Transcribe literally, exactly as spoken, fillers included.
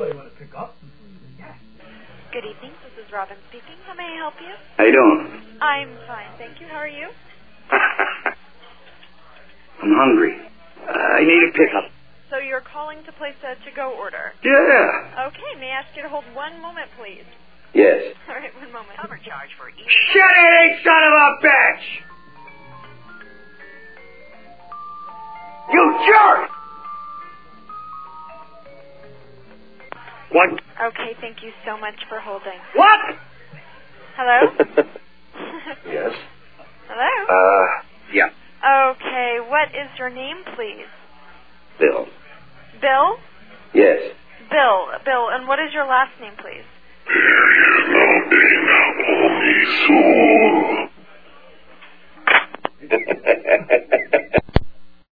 Good evening. This is Robin speaking. How may I help you? How you doing? I'm fine, thank you. How are you? I'm hungry. Uh, I need a pickup. So you're calling to place a to-go order? Yeah. Okay, may I ask you to hold one moment, please? Yes. All right, one moment. Overcharge for each. Shut it, son of a bitch! You jerk! What? Okay, thank you so much for holding. What? Hello? Yes. Hello? Uh, yeah. Okay, what is your name, please? Bill. Bill? Yes. Bill. Bill, and what is your last name, please? There is no